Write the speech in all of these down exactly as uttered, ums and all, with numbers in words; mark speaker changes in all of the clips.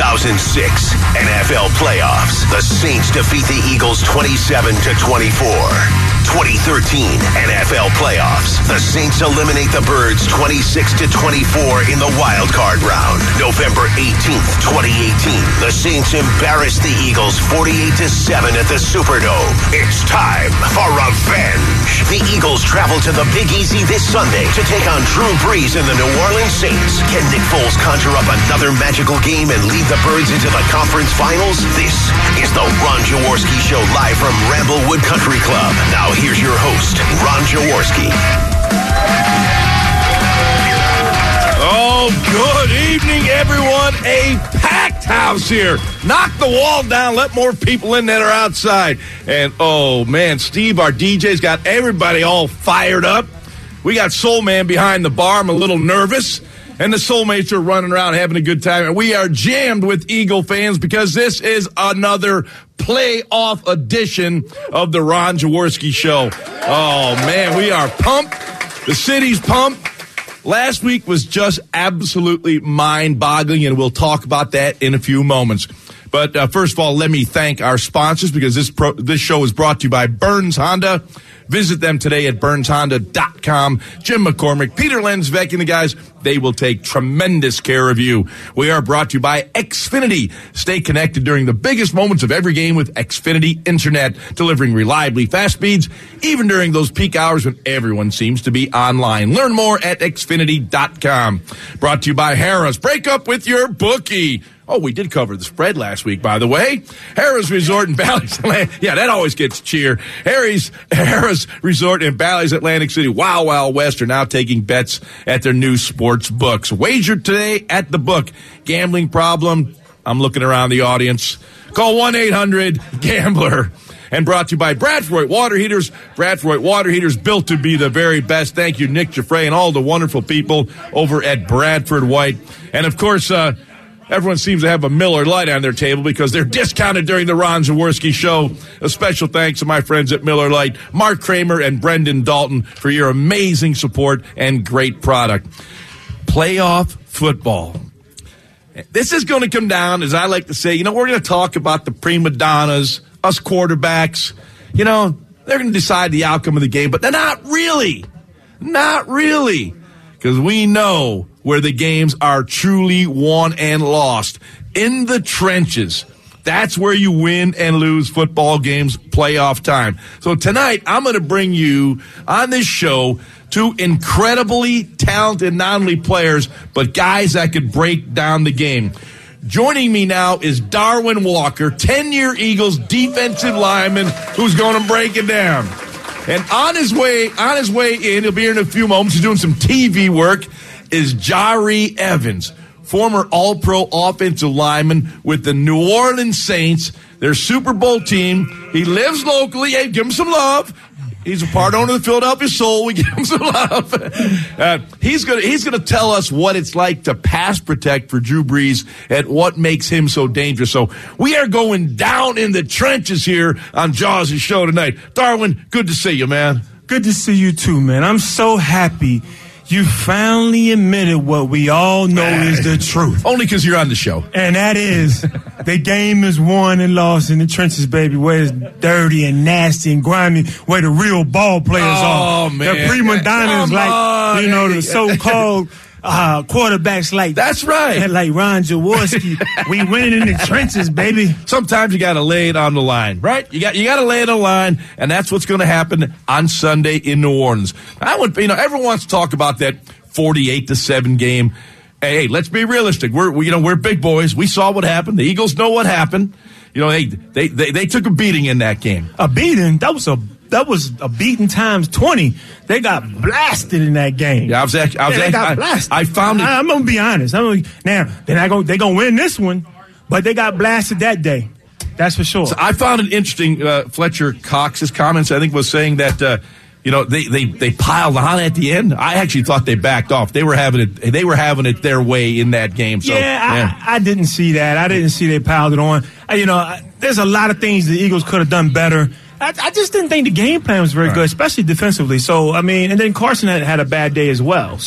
Speaker 1: thousand six N F L playoffs. The Saints defeat the Eagles twenty-seven to twenty-four. twenty thirteen N F L playoffs. The Saints eliminate the Birds twenty-six to twenty-four in the wild card round. November eighteenth, twenty eighteen. The Saints embarrass the Eagles forty-eight to seven at the Superdome. It's time for revenge. The Eagles travel to the Big Easy this Sunday to take on Drew Brees and the New Orleans Saints. Can Nick Foles conjure up another magical game and lead the Birds into the conference finals? This is the Ron Jaworski Show live from Ramblewood Country Club. Now here's your host, Ron Jaworski.
Speaker 2: Oh, good evening, everyone. A packed house here. Knock the wall down. Let more people in that are outside. And, oh, man, Steve, our D J's got everybody all fired up. We got Soul Man behind the bar. I'm a little nervous. And the Soulmates are running around having a good time. And we are jammed with Eagle fans because this is another playoff edition of the Ron Jaworski Show. Oh, man, we are pumped. The city's pumped. Last week was just absolutely mind-boggling, and we'll talk about that in a few moments. But uh, first of all, let me thank our sponsors because this pro- this show is brought to you by Burns Honda. Visit them today at burns honda dot com. Jim McCormick, Peter Lensvec, and the guys, they will take tremendous care of you. We are brought to you by Xfinity. Stay connected during the biggest moments of every game with Xfinity Internet, delivering reliably fast speeds, even during those peak hours when everyone seems to be online. Learn more at xfinity dot com. Brought to you by Harrah's. Break up with your bookie. Oh, we did cover the spread last week, by the way. Harrah's Resort in Bally's Atlantic. Yeah, that always gets cheer. Harry's, Harrah's Resort in Bally's Atlantic City. Wow, wow, West are now taking bets at their new sports books. Wager today at the book. Gambling problem? I'm looking around the audience. Call one eight hundred gambler. And brought to you by Bradford White Water Heaters. Bradford White Water Heaters, built to be the very best. Thank you, Nick Giuffre, and all the wonderful people over at Bradford White. And, of course, uh, everyone seems to have a Miller Lite on their table because they're discounted during the Ron Jaworski Show. A special thanks to my friends at Miller Lite, Mark Kramer and Brendan Dalton, for your amazing support and great product. Playoff football. This is going to come down, as I like to say, you know, we're going to talk about the prima donnas, us quarterbacks. You know, they're going to decide the outcome of the game, but they're not really. Not really. Because we know where the games are truly won and lost. In the trenches. That's where you win and lose football games playoff time. So tonight, I'm going to bring you on this show two incredibly talented, not only players, but guys that could break down the game. Joining me now is Darwin Walker, ten-year Eagles defensive lineman, who's going to break it down. And on his way, on his way in, he'll be here in a few moments. He's doing some T V work. Is Jahri Evans, former All-Pro offensive lineman with the New Orleans Saints, their Super Bowl team. He lives locally. Hey, give him some love. He's a part owner of the Philadelphia Soul. We give him some love. Uh, he's going he's gonna tell us what it's like to pass protect for Drew Brees and what makes him so dangerous. So we are going down in the trenches here on Jaws' show tonight. Darwin, good to see you, man.
Speaker 3: Good to see you too, man. I'm so happy you finally admitted what we all know is the truth.
Speaker 2: Only because you're on the show.
Speaker 3: And that is, the game is won and lost in the trenches, baby, where it's dirty and nasty and grimy, where the real ball players
Speaker 2: oh,
Speaker 3: are.
Speaker 2: Oh, man.
Speaker 3: The prima donnas, like,
Speaker 2: on.
Speaker 3: you know, the so-called uh, quarterbacks like.
Speaker 2: That's right.
Speaker 3: Like Ron Jaworski. We winning in the trenches, baby.
Speaker 2: Sometimes you got to lay it on the line, right? You got you got to lay it on the line, and that's what's going to happen on Sunday in New Orleans. I would, you know, everyone wants to talk about that forty-eight to seven game. Hey, hey, let's be realistic. We're, we, you know, we're big boys. We saw what happened. The Eagles know what happened. You know, hey, they they they took a beating in that game.
Speaker 3: A beating? That was a that was a beating times twenty. They got blasted in that game.
Speaker 2: Yeah, I was actually, I was
Speaker 3: yeah,
Speaker 2: actually,
Speaker 3: they got
Speaker 2: I,
Speaker 3: blasted.
Speaker 2: I found it.
Speaker 3: I, I'm gonna be honest. I'm gonna, now they're not gonna they're gonna win this one, but they got blasted that day. That's for sure.
Speaker 2: So I found it interesting. Uh, Fletcher Cox's comments, I think, was saying that. Uh, You know, they, they, they piled on at the end. I actually thought they backed off. They were having it. They were having it their way in that game. So,
Speaker 3: yeah,
Speaker 2: yeah.
Speaker 3: I, I didn't see that. I didn't see they piled it on. I, you know, I, there's a lot of things the Eagles could have done better. I, I just didn't think the game plan was very All good, right. especially defensively. So, I mean, and then Carson had, had a bad day as well. So,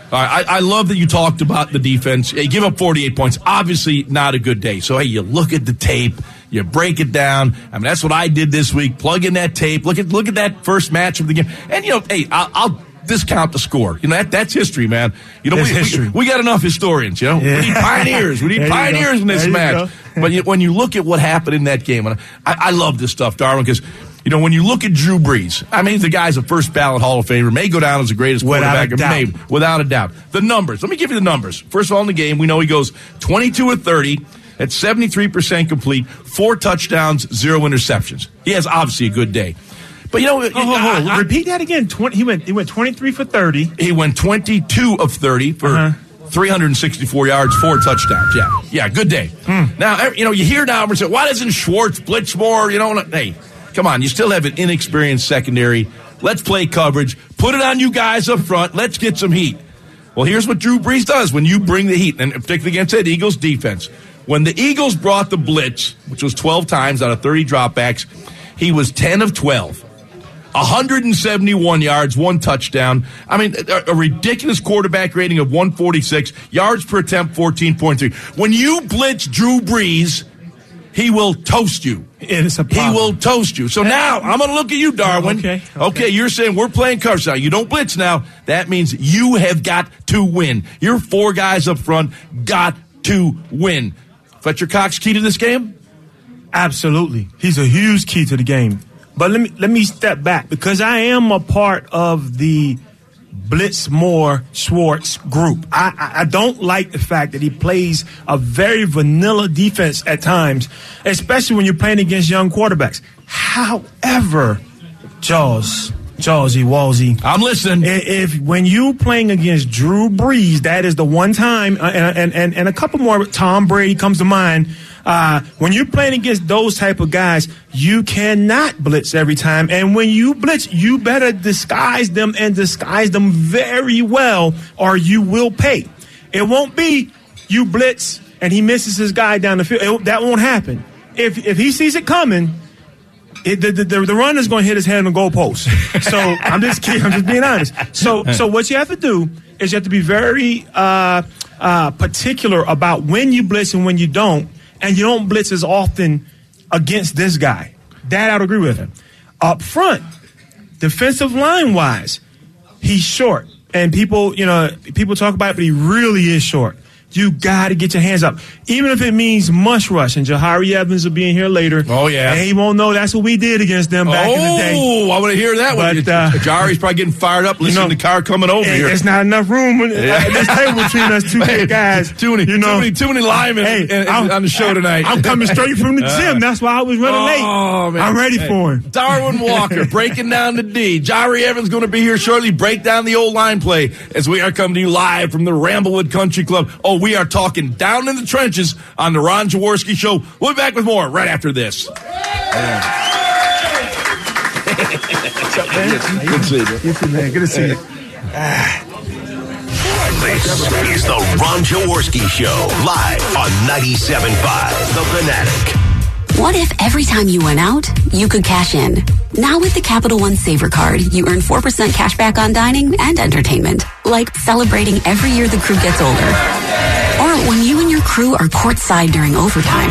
Speaker 2: All right, I, I love that you talked about the defense. You give up forty-eight points. Obviously, not a good day. So, hey, you look at the tape, you break it down. I mean, that's what I did this week. Plug in that tape. Look at look at that first match of the game. And, you know, hey, I'll, I'll discount the score. You know, that that's history, man. You know, we, we, we got enough historians, you know. Yeah. We need pioneers. We need pioneers in this there match. But you, when you look at what happened in that game, and I, I love this stuff, Darwin, because – you know, when you look at Drew Brees, I mean, the guy's a first ballot Hall of Famer, may go down as the greatest quarterback ever made, without a doubt. The numbers. Let me give you the numbers. First of all, in the game, we know he goes twenty-two of thirty at seventy-three percent complete, four touchdowns, zero interceptions. He has obviously a good day. But, you know,
Speaker 3: oh, oh, I, I, repeat that again. twenty, he went he went twenty-three for thirty.
Speaker 2: He went twenty-two of thirty for uh-huh. three hundred sixty-four yards, four touchdowns. Yeah, yeah, good day. Mm. Now, you know, you hear now, say, why doesn't Schwartz blitz more? You know, hey. Come on, you still have an inexperienced secondary. Let's play coverage. Put it on you guys up front. Let's get some heat. Well, here's what Drew Brees does when you bring the heat, and particularly against that Eagles defense. When the Eagles brought the blitz, which was twelve times out of thirty dropbacks, he was ten of twelve. one hundred seventy-one yards, one touchdown. I mean, a, a ridiculous quarterback rating of one forty-six. Yards per attempt, fourteen point three. When you blitz Drew Brees, he will toast you.
Speaker 3: It is a problem.
Speaker 2: He will toast you. So now, I'm going to look at you, Darwin.
Speaker 3: Okay, okay.
Speaker 2: Okay, you're saying we're playing coverage now. You don't blitz now. That means you have got to win. Your four guys up front got to win. Fletcher Cox key to this game?
Speaker 3: Absolutely. He's a huge key to the game. But let me let me step back, because I am a part of the Blitzmore Schwartz group. I, I, I don't like the fact that he plays a very vanilla defense at times, especially when you're playing against young quarterbacks. However, Jaws, Jawsy, Walsy,
Speaker 2: I'm listening.
Speaker 3: If, if when you playing against Drew Brees, that is the one time, uh, and, and, and a couple more, Tom Brady comes to mind. Uh, when you're playing against those type of guys, you cannot blitz every time. And when you blitz, you better disguise them and disguise them very well, or you will pay. It won't be you blitz and he misses his guy down the field. It, that won't happen. If if he sees it coming, it, the, the, the run is going to hit his head on the goalpost. So I'm just kidding. I'm just being honest. So so what you have to do is you have to be very uh, uh, particular about when you blitz and when you don't. And you don't blitz as often against this guy. That I would agree with him. Up front, defensive line-wise, he's short. And people, you know, people talk about it, but he really is short. You got to get your hands up. Even if it means mush rush. And Jahari Evans will be in here later.
Speaker 2: Oh, yeah.
Speaker 3: And he won't know that's what we did against them back
Speaker 2: oh,
Speaker 3: in the day.
Speaker 2: Oh, I want to hear that
Speaker 3: but,
Speaker 2: one.
Speaker 3: Uh,
Speaker 2: Jahari's probably getting fired up listening you know, to the car coming over here.
Speaker 3: There's not enough room at yeah. this table between us two hey, guys.
Speaker 2: Too many, you know, too many, too many linemen hey, in, in, on the show tonight.
Speaker 3: I'm coming straight from the gym. That's why I was running
Speaker 2: oh,
Speaker 3: late.
Speaker 2: Man.
Speaker 3: I'm ready
Speaker 2: hey,
Speaker 3: for him.
Speaker 2: Darwin Walker breaking down the D. Jahari Evans going to be here shortly. Break down the old line play as we are coming to you live from the Ramblewood Country Club. Oh, we are talking down in the trenches on the Ron Jaworski Show. We'll be back with more right after this. Yeah.
Speaker 3: What's up, man?
Speaker 2: Good to see you.
Speaker 3: Good to see you, man. Good to see you.
Speaker 1: This is the Ron Jaworski Show, live on ninety-seven point five The Fanatic.
Speaker 4: What if every time you went out, you could cash in? Now with the Capital One Saver Card, you earn four percent cash back on dining and entertainment, like celebrating every year the crew gets older. Or when you and your crew are courtside during overtime.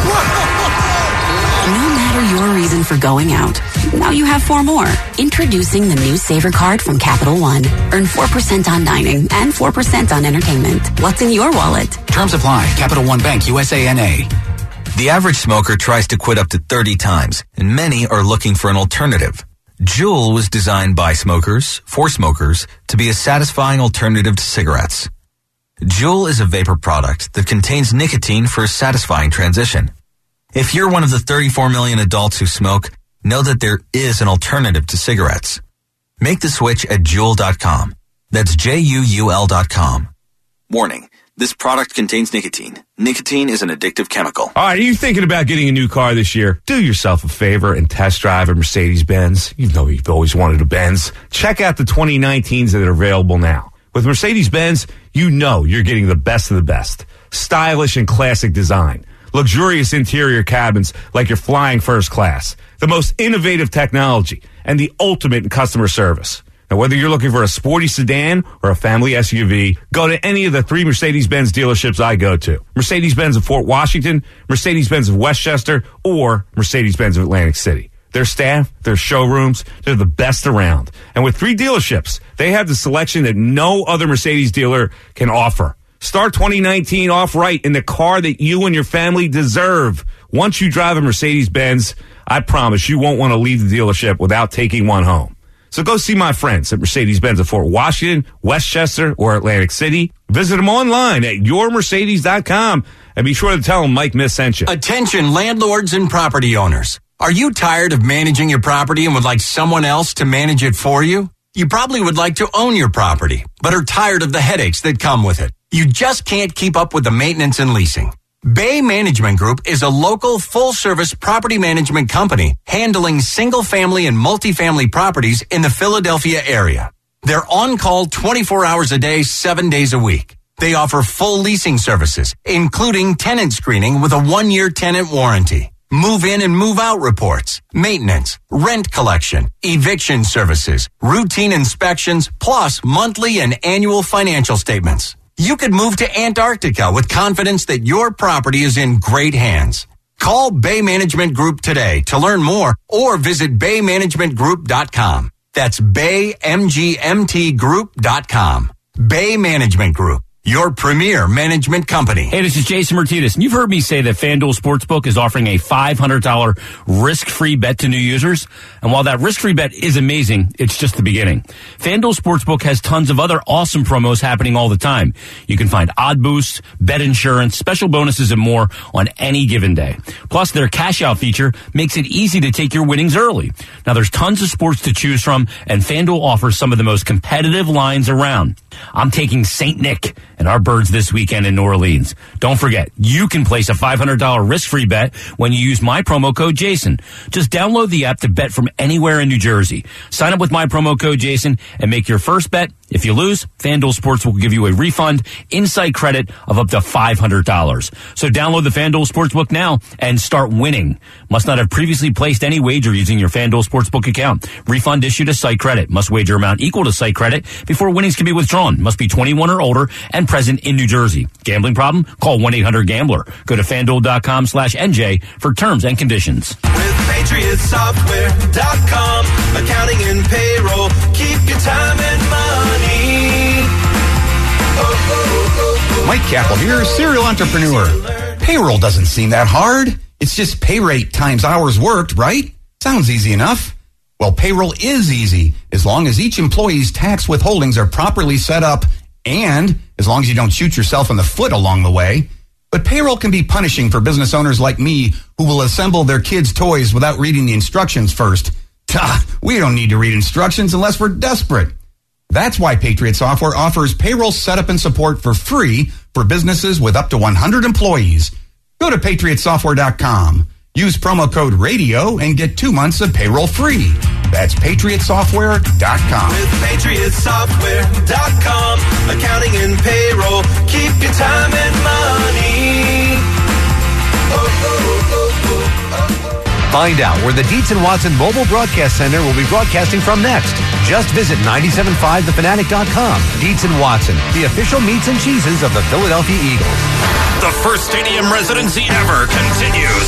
Speaker 4: No matter your reason for going out, now you have four more. Introducing the new Saver Card from Capital One. Earn four percent on dining and four percent on entertainment. What's in your wallet?
Speaker 5: Terms apply. Capital One Bank, U S A N A.
Speaker 6: The average smoker tries to quit up to thirty times, and many are looking for an alternative. Juul was designed by smokers, for smokers, to be a satisfying alternative to cigarettes. Juul is a vapor product that contains nicotine for a satisfying transition. If you're one of the thirty-four million adults who smoke, know that there is an alternative to cigarettes. Make the switch at Juul dot com. That's J U U L dot com. Warning, this product contains nicotine. Nicotine is an addictive chemical.
Speaker 7: All right, are you thinking about getting a new car this year? Do yourself a favor and test drive a Mercedes-Benz. You know you've always wanted a Benz. Check out the twenty nineteens that are available now. With Mercedes-Benz, you know you're getting the best of the best. Stylish and classic design. Luxurious interior cabins like you're flying first class. The most innovative technology and the ultimate in customer service. Now, whether you're looking for a sporty sedan or a family S U V, go to any of the three Mercedes-Benz dealerships I go to. Mercedes-Benz of Fort Washington, Mercedes-Benz of Westchester, or Mercedes-Benz of Atlantic City. Their staff, their showrooms, they're the best around. And with three dealerships, they have the selection that no other Mercedes dealer can offer. Start twenty nineteen off right in the car that you and your family deserve. Once you drive a Mercedes-Benz, I promise you won't want to leave the dealership without taking one home. So go see my friends at Mercedes-Benz of Fort Washington, Westchester, or Atlantic City. Visit them online at your mercedes dot com and be sure to tell them Mike Miss sent you.
Speaker 8: Attention landlords and property owners. Are you tired of managing your property and would like someone else to manage it for you? You probably would like to own your property, but are tired of the headaches that come with it. You just can't keep up with the maintenance and leasing. Bay Management Group is a local full-service property management company handling single-family and multifamily properties in the Philadelphia area. They're on-call twenty-four hours a day, seven days a week. They offer full leasing services, including tenant screening with a one-year tenant warranty, move-in and move-out reports, maintenance, rent collection, eviction services, routine inspections, plus monthly and annual financial statements. You could move to Antarctica with confidence that your property is in great hands. Call Bay Management Group today to learn more or visit bay management group dot com. That's bay m g m t group dot com. Bay Management Group, your premier management company.
Speaker 9: Hey, this is Jason Martinez, and you've heard me say that FanDuel Sportsbook is offering a five hundred dollars risk-free bet to new users. And while that risk-free bet is amazing, it's just the beginning. FanDuel Sportsbook has tons of other awesome promos happening all the time. You can find odd boosts, bet insurance, special bonuses, and more on any given day. Plus, their cash-out feature makes it easy to take your winnings early. Now, there's tons of sports to choose from, and FanDuel offers some of the most competitive lines around. I'm taking Saint Nick and our Birds this weekend in New Orleans. Don't forget, you can place a five hundred dollars risk-free bet when you use my promo code Jason. Just download the app to bet from anywhere in New Jersey. Sign up with my promo code Jason and make your first bet. If you lose, FanDuel Sports will give you a refund, inside credit of up to five hundred dollars. So download the FanDuel Sportsbook now and start winning. Must not have previously placed any wager using your FanDuel Sportsbook account. Refund issued as site credit. Must wager amount equal to site credit before winnings can be withdrawn. Must be twenty-one or older and present in New Jersey. Gambling problem? Call one eight hundred gambler. Go to FanDuel.com slash NJ for terms and conditions.
Speaker 10: With Patriot Software dot com, accounting and payroll, keep your time and money. Oh, oh, oh, oh.
Speaker 11: Mike Capel here, serial entrepreneur. Payroll doesn't seem that hard. It's just pay rate times hours worked, right? Sounds easy enough. Well, payroll is easy as long as each employee's tax withholdings are properly set up and as long as you don't shoot yourself in the foot along the way. But payroll can be punishing for business owners like me who will assemble their kids' toys without reading the instructions first. We don't need to read instructions unless we're desperate. That's why Patriot Software offers payroll setup and support for free for businesses with up to one hundred employees. Go to Patriot Software dot com. Use promo code RADIO and get two months of payroll free. That's Patriot Software dot com.
Speaker 10: With Patriot Software dot com, accounting and payroll, keep your time and money. Oh, oh, oh, oh, oh.
Speaker 12: Find out where the Dietz and Watson Mobile Broadcast Center will be broadcasting from next. Just visit nine seven five the fanatic dot com. Dietz and Watson, the official meats and cheeses of the Philadelphia Eagles.
Speaker 1: The first stadium residency ever continues.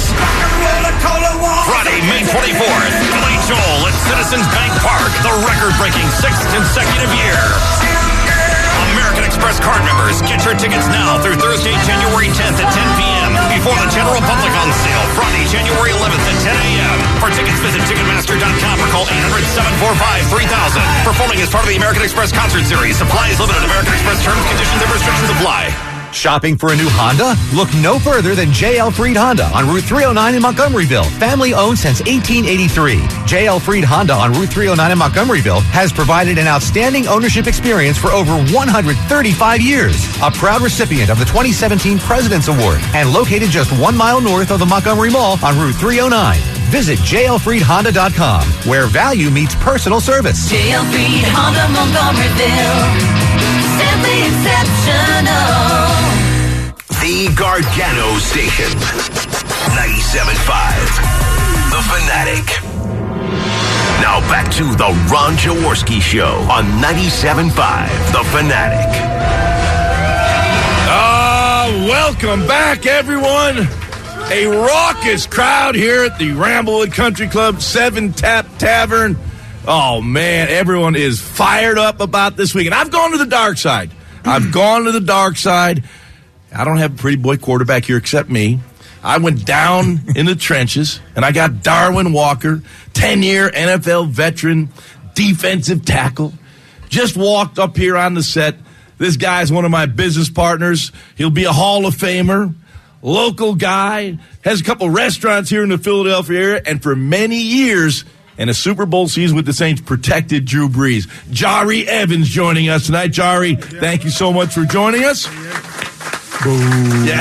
Speaker 1: Friday, May twenty-fourth, Billy Joel at Citizens Bank Park, the record-breaking sixth consecutive year. American Express card members, get your tickets now through Thursday, January tenth at ten p.m. before the general public on sale Friday, January eleventh at ten a.m. For tickets, visit Ticketmaster dot com or call eight hundred, seven four five, three thousand. Performing as part of the American Express concert series. Supply is limited. American Express terms, conditions, and restrictions apply.
Speaker 12: Shopping for a new Honda? Look no further than J L Freed Honda on Route three oh nine in Montgomeryville. Family owned since eighteen eighty-three. J L Freed Honda on Route three oh nine in Montgomeryville has provided an outstanding ownership experience for over one hundred thirty-five years. A proud recipient of the twenty seventeen President's Award and located just one mile north of the Montgomery Mall on Route three oh nine. Visit J L Freed Honda dot com, where value meets personal service.
Speaker 13: J L Freed Honda Montgomeryville. Simply exceptional.
Speaker 1: The Gargano Station. ninety-seven point five. The Fanatic. Now back to the Ron Jaworski Show on ninety-seven point five, The Fanatic.
Speaker 2: Uh, welcome back, everyone. A raucous crowd here at the Ramblewood Country Club Seven Tap Tavern. Oh, man, everyone is fired up about this week. And I've gone to the dark side. I've gone to the dark side. I don't have a pretty boy quarterback here except me. I went down in the trenches, and I got Darwin Walker, ten-year N F L veteran, defensive tackle. Just walked up here on the set. This guy's one of my business partners. He'll be a Hall of Famer, local guy, has a couple restaurants here in the Philadelphia area, and for many years, and a Super Bowl season with the Saints, protected Drew Brees. Jari Evans joining us tonight. Jari, thank you so much for joining us. Yeah.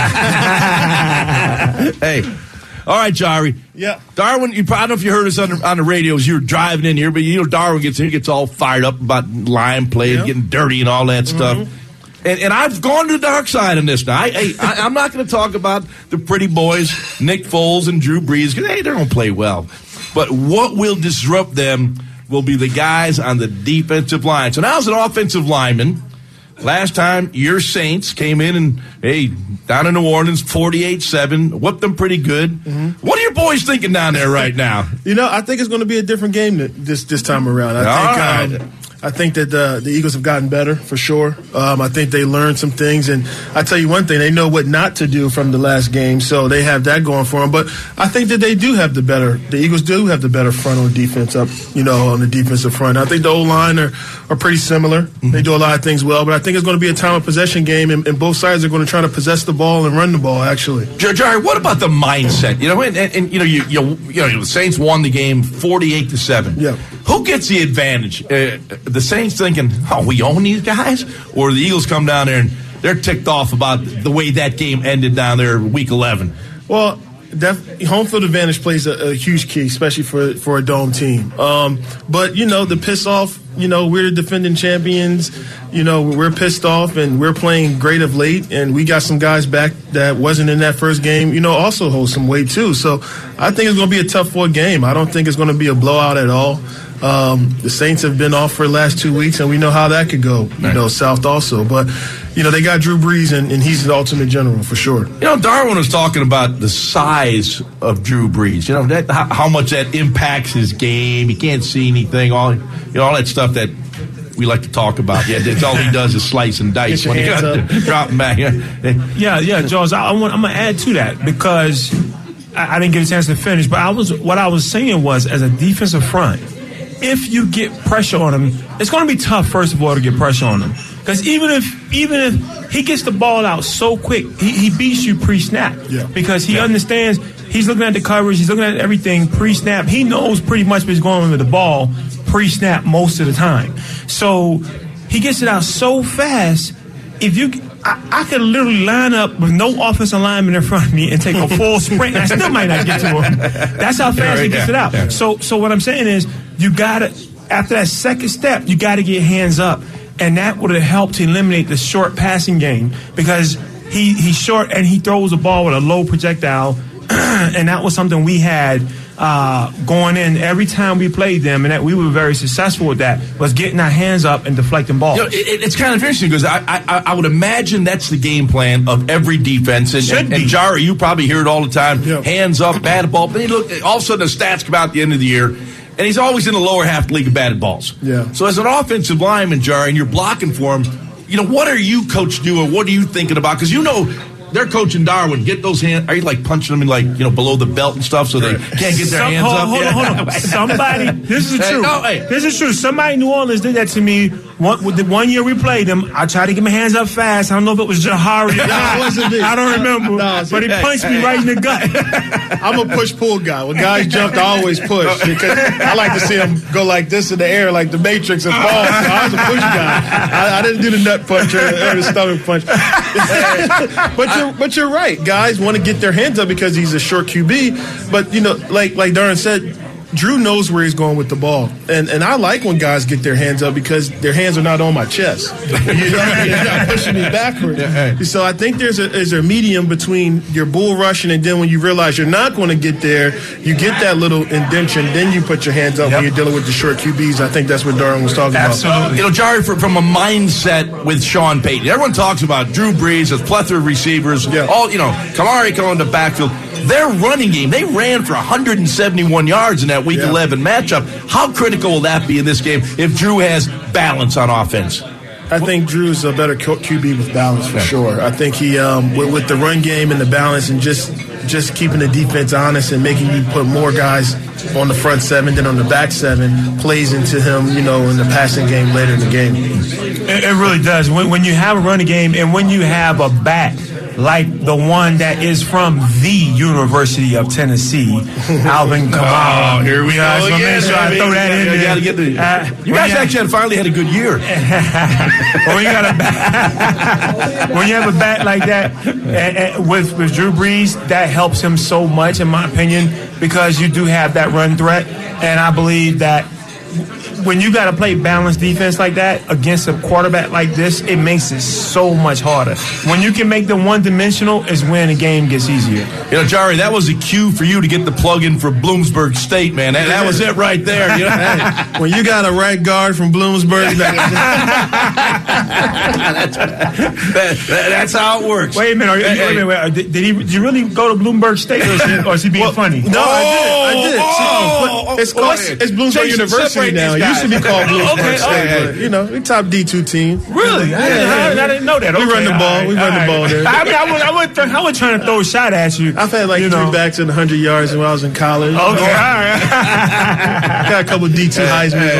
Speaker 2: Hey. All right, Jari.
Speaker 14: Yeah.
Speaker 2: Darwin, you, I don't know if you heard us on the, on the radio as you were driving in here, but you know Darwin gets here, gets all fired up about line play and
Speaker 14: yeah.
Speaker 2: getting dirty and all that stuff.
Speaker 14: Mm-hmm.
Speaker 2: And, and I've gone to the dark side on this now. I, I, I, I'm not going to talk about the pretty boys, Nick Foles and Drew Brees, because hey, they're going to play well. But what will disrupt them will be the guys on the defensive line. So now as an offensive lineman, last time your Saints came in and, hey, down in New Orleans, forty-eight seven, whooped them pretty good. Mm-hmm. What are your boys thinking down there right now?
Speaker 14: You know, I think it's going to be a different game this this time around. I
Speaker 2: All
Speaker 14: think
Speaker 2: right.
Speaker 14: um, I think that the, the Eagles have gotten better, for sure. Um, I think they learned some things. And I tell you one thing, they know what not to do from the last game, so they have that going for them. But I think that they do have the better, the Eagles do have the better front on defense up, you know, on the defensive front. I think the O-line are, are pretty similar. Mm-hmm. They do a lot of things well, but I think it's going to be a time of possession game, and, and both sides are going to try to possess the ball and run the ball, actually.
Speaker 2: Jerry, what about the mindset? You know, and, and, and you know, you, you, you know, the Saints won the game forty-eight to seven.
Speaker 14: Yeah.
Speaker 2: Who gets the advantage? Uh, the Saints thinking, oh, we own these guys? Or the Eagles come down there and they're ticked off about the way that game ended down there week eleven?
Speaker 14: Well, def- home field advantage plays a, a huge key, especially for, for a dome team. Um, but, you know, the piss off, you know, we're the defending champions. You know, we're pissed off and we're playing great of late. And we got some guys back that wasn't in that first game, you know, also hold some weight too. So I think it's going to be a tough four game. I don't think it's going to be a blowout at all. Um, the Saints have been off for the last two weeks, and we know how that could go, you right. know, south also. But, you know, they got Drew Brees, and, and he's the ultimate general for sure.
Speaker 2: You know, Darwin was talking about the size of Drew Brees, you know, that how, how much that impacts his game. He can't see anything, all, you know, all that stuff that we like to talk about. Yeah, that's all he does is slice and dice when he got to drop him back.
Speaker 3: Yeah, yeah, Jaws, I, I want, I'm going to add to that because I, I didn't get a chance to finish, but I was what I was saying was as a defensive front, if you get pressure on him, it's going to be tough, first of all, to get pressure on him. Because even if even if he gets the ball out so quick, he, he beats you pre-snap.
Speaker 14: Yeah.
Speaker 3: Because he
Speaker 14: yeah.
Speaker 3: understands, he's looking at the coverage, he's looking at everything pre-snap. He knows pretty much what's going on with the ball pre-snap most of the time. So he gets it out so fast, if you... I, I could literally line up with no offensive lineman in front of me and take a full sprint, and I still might not get to him. That's how fast yeah, right, he gets yeah, it out. Yeah. So, so what I'm saying is, you got to, after that second step, you got to get hands up, and that would have helped to eliminate the short passing game because he he's short and he throws the ball with a low projectile, and that was something we had uh, going in every time we played them, and that we were very successful with that, was getting our hands up and deflecting balls.
Speaker 2: You know, it, it's kind of interesting because I, I I would imagine that's the game plan of every defense. And,
Speaker 3: Should
Speaker 2: and,
Speaker 3: be.
Speaker 2: and Jari, you probably hear it all the time.
Speaker 14: Yeah.
Speaker 2: Hands up, batted ball. But look, all of a sudden the stats come out at the end of the year, and he's always in the lower half of the league of batted balls.
Speaker 14: Yeah.
Speaker 2: So as an offensive lineman, Jari, and you're blocking for him, you know, what are you, coach, doing? What are you thinking about? Because you know they're coaching Darwin. Get those hands. Are you like punching them in like, you know, below the belt and stuff so they can't get their
Speaker 3: Some,
Speaker 2: hands
Speaker 3: hold,
Speaker 2: up?
Speaker 3: Hold
Speaker 2: yeah.
Speaker 3: on, hold on. Somebody, this is
Speaker 2: Hey,
Speaker 3: true.
Speaker 2: no, hey.
Speaker 3: This is true. Somebody in New Orleans did that to me. One, with the one year we played them, I tried to get my hands up fast. I don't know if it was Jahari.
Speaker 14: No, it wasn't me.
Speaker 3: I don't remember.
Speaker 14: No,
Speaker 3: but he punched me right in the gut.
Speaker 14: I'm a push-pull guy. When guys jump, I always push because I like to see them go like this in the air, like the Matrix, and fall. So I was a push guy. I, I didn't do the nut punch or, or the stomach punch. but you're but you're right. Guys want to get their hands up because he's a short Q B. But you know, like like Darren said, Drew knows where he's going with the ball, and and I like when guys get their hands up because their hands are not on my chest. You know, you're not pushing me backwards. Yeah. So I think there's a there's a medium between your bull rushing and then when you realize you're not going to get there, you get that little indention, then you put your hands up yep. when you're dealing with the short Q Bs. I think that's what Darwin was talking
Speaker 2: Absolutely. about. You know, Jari, for, from a mindset with Sean Payton, everyone talks about Drew Brees, a plethora of receivers, yeah. all you know, Kamari going to backfield. Their running game, they ran for one hundred seventy-one yards in that Week yeah. eleven matchup. How critical will that be in this game if Drew has balance on offense?
Speaker 14: I think Drew's a better Q B with balance for sure. I think he, um, with, with the run game and the balance and just just keeping the defense honest and making you put more guys on the front seven than on the back seven plays into him, you know, in the passing game later in the game.
Speaker 3: It, it really does. When, when you have a running game and when you have a back like the one that is from the University of Tennessee, Alvin Kamara.
Speaker 2: Oh, here we go.
Speaker 3: So
Speaker 2: again,
Speaker 3: make sure I throw that in there.
Speaker 2: Gotta get the, uh, you guys actually had finally had a good year.
Speaker 3: when, you got a back, when you have a bat like that, and, and with, with Drew Brees, that helps him so much, in my opinion, because you do have that run threat. And I believe that when you got to play balanced defense like that against a quarterback like this, it makes it so much harder. When you can make them one-dimensional is when the game gets easier.
Speaker 2: You know, Jari, that was a cue for you to get the plug-in for Bloomsburg State, man. That, that was it right there. You know?
Speaker 14: Hey, when you got a right guard from Bloomsburg,
Speaker 2: that's, that, that, that's how it works.
Speaker 3: Wait a minute. Are you, hey, wait a minute wait, did, did, he, did you really go to Bloomsburg State, or is he, or is he being
Speaker 14: well,
Speaker 3: funny?
Speaker 14: No,
Speaker 3: oh,
Speaker 14: I did. I did.
Speaker 2: Oh,
Speaker 14: oh, it's, called, it's Bloomsburg
Speaker 2: Jason,
Speaker 14: University now. It used to be called Bloomsburg
Speaker 2: okay,
Speaker 14: State.
Speaker 2: okay.
Speaker 14: But, you know, we top D two team.
Speaker 3: Really?
Speaker 14: Yeah,
Speaker 3: I, didn't,
Speaker 14: yeah.
Speaker 3: I, I didn't know that. Okay,
Speaker 14: we run the ball.
Speaker 3: right,
Speaker 14: we run
Speaker 3: right.
Speaker 14: the ball there.
Speaker 3: I mean, I was, I was, I was trying to throw a shot at you.
Speaker 14: I've had like
Speaker 3: you
Speaker 14: three
Speaker 3: know.
Speaker 14: backs and one hundred yards when I was in college.
Speaker 3: Okay, all right.
Speaker 14: Got a couple D two Heisman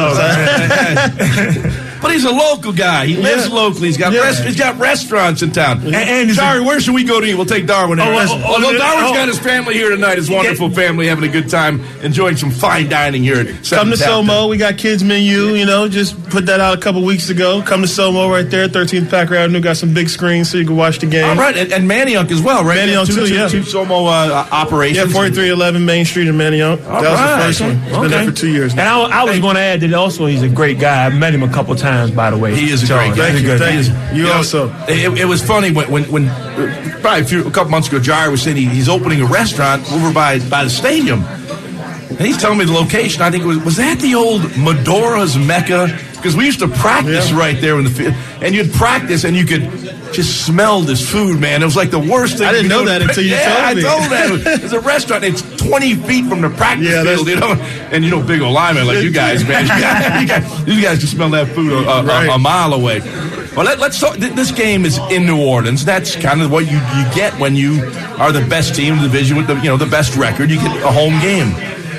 Speaker 14: on
Speaker 2: oh, But he's a local guy. He lives yeah. locally. He's got
Speaker 14: yeah.
Speaker 2: rest, he's got restaurants in town.
Speaker 3: And, and
Speaker 2: Sorry, a, where should we go to eat? We'll take Darwin.
Speaker 3: Oh,
Speaker 2: oh,
Speaker 3: oh, oh,
Speaker 2: Although
Speaker 3: oh,
Speaker 2: Darwin's
Speaker 3: oh,
Speaker 2: got his family here tonight, his wonderful yeah. family having a good time, enjoying some fine dining here. At
Speaker 14: Come to Somo. We got kids menu. You know, just put that out a couple weeks ago. Come to Somo right there, thirteenth Packer Avenue. Got some big screens so you can watch the game.
Speaker 2: All right, and, and Manayunk as well, right?
Speaker 14: Manayunk
Speaker 2: two,
Speaker 14: too,
Speaker 2: two,
Speaker 14: yeah.
Speaker 2: Two Somo uh, operations.
Speaker 14: Yeah, forty-three eleven Main Street in Manayunk.
Speaker 2: All
Speaker 14: that was
Speaker 2: right.
Speaker 14: the first one. It's
Speaker 3: okay.
Speaker 14: been there for two years now.
Speaker 3: And I, I was going to add that also he's a great guy. I've met him a couple times, by the way.
Speaker 2: He is a
Speaker 3: so,
Speaker 2: great guy.
Speaker 14: Thank you. Thank
Speaker 2: is,
Speaker 14: you. You,
Speaker 2: you
Speaker 14: also.
Speaker 2: Know, it, it was funny when, when, when uh, probably a, few, a couple months ago, Jari was saying he, he's opening a restaurant over by, by the stadium. And he's telling me the location. I think it was, was that the old Medora's Mecca? Because we used to practice yeah. right there in the field. And you'd practice and you could just smell this food, man. It was like the worst thing.
Speaker 14: I didn't know that until you
Speaker 2: yeah,
Speaker 14: told me.
Speaker 2: I told that. It's a restaurant. It's twenty feet from the practice
Speaker 14: yeah,
Speaker 2: field, you know. And you know, big old linemen like you guys, man. You guys, you guys, you guys can smell that food a, a, right. a, a mile away. Well, let, let's talk. This game is in New Orleans. That's kind of what you, you get when you are the best team in the division with the you know the best record. You get a home game.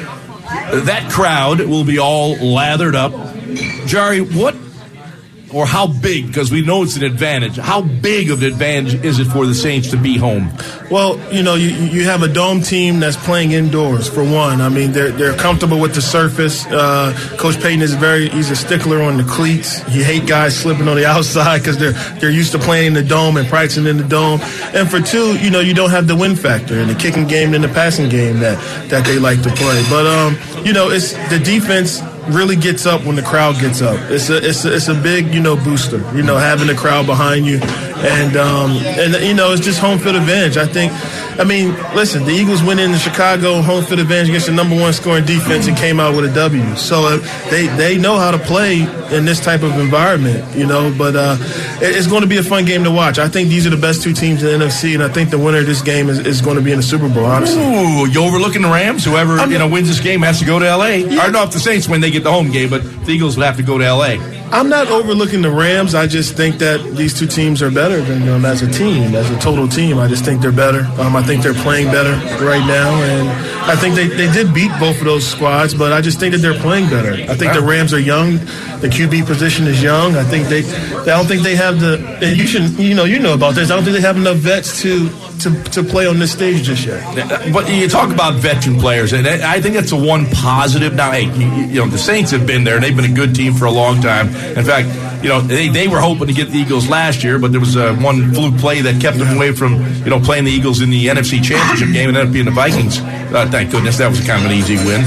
Speaker 2: That crowd will be all lathered up. Jari, what or how big, because we know it's an advantage, how big of an advantage is it for the Saints to be home?
Speaker 14: Well, you know, you, you have a dome team that's playing indoors, for one. I mean, they're they're comfortable with the surface. Uh, Coach Payton is very, he's a stickler on the cleats. He hates guys slipping on the outside because they're, they're used to playing in the dome and practicing in the dome. And for two, you know, you don't have the win factor in the kicking game and the passing game that, that they like to play. But, um, you know, it's the defense really gets up when the crowd gets up. It's a it's a, it's a big, you know, booster, you know, having the crowd behind you. And, um, and you know, it's just home field advantage. I think, I mean, listen, the Eagles went into Chicago home field advantage against the number one scoring defense and came out with a W. So uh, they, they know how to play in this type of environment, you know, but uh, it, it's going to be a fun game to watch. I think these are the best two teams in the N F C, and I think the winner of this game is, is going to be in the Super Bowl, honestly.
Speaker 2: Ooh, you overlooking the Rams? Whoever,
Speaker 14: I mean,
Speaker 2: you know, wins this game has to go to L A. Yeah. I don't know if the Saints win, they get the home game, but the Eagles would have to go to L A.
Speaker 14: I'm not overlooking the Rams. I just think that these two teams are better than them as a team, as a total team. I just think they're better. Um, I think they're playing better right now, and I think they, they did beat both of those squads, but I just think that they're playing better. I think the Rams are young. The Q B position is young. I think they, I don't think they have the, and you should, you know, you know about this. I don't think they have enough vets to to, to play on this stage just yet.
Speaker 2: But you talk about veteran players, and I think that's the one positive. Now, hey, you, you know, the Saints have been there, and they've been a good team for a long time. In fact, you know, they, they were hoping to get the Eagles last year, but there was uh, one fluke play that kept them away from, you know, playing the Eagles in the N F C Championship game, and ended up being the Vikings. Uh, thank goodness, that was kind of an easy win.